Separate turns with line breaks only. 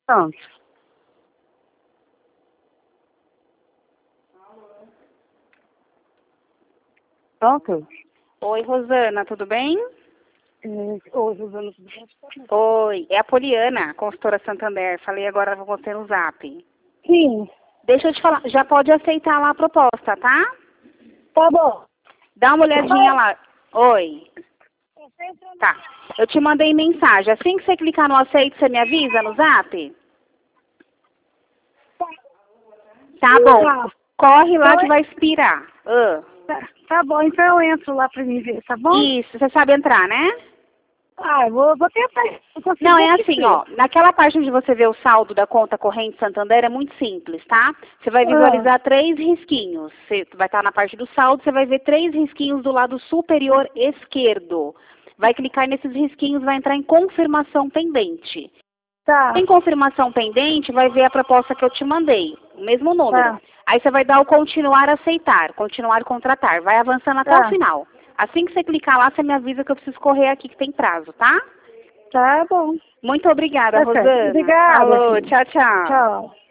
Pronto. Pronto?
Oi, Rosana, tudo bem?
Oi, Rosana, tudo bem?
Oi, é a Poliana, consultora Santander. Falei agora com você no Zap.
Sim,
Deixa eu te falar, já pode aceitar lá a proposta, tá?
tá bom.
Dá uma olhadinha lá. Oi. Tá. Eu te mandei mensagem. Assim que você clicar no aceito, você me avisa no Zap? Tá bom.
Tá.
Corre lá
Então,
que vai expirar.
tá bom, então eu entro lá pra mim ver, tá bom?
Isso, você sabe entrar, né?
Ah, eu vou tentar. Eu consigo
Não, é
assistir.
assim, ó. Naquela parte onde você vê o saldo da conta corrente Santander é muito simples, tá? Você vai visualizar 3 risquinhos. Você vai estar na parte do saldo, você vai ver 3 risquinhos do lado superior esquerdo. Vai clicar nesses risquinhos, vai entrar em confirmação pendente.
Tá,
Em confirmação pendente, vai ver a proposta que eu te mandei, o mesmo número.
tá,
Aí você vai dar o continuar aceitar, continuar contratar. Vai avançando até o
tá.
final. Assim que você clicar lá, você me avisa que eu preciso correr aqui que tem prazo, tá?
Tá bom.
Muito obrigada,
Tá certo.
Rosana.
Obrigada,
Falou,
filho.
tchau, tchau.
Tchau.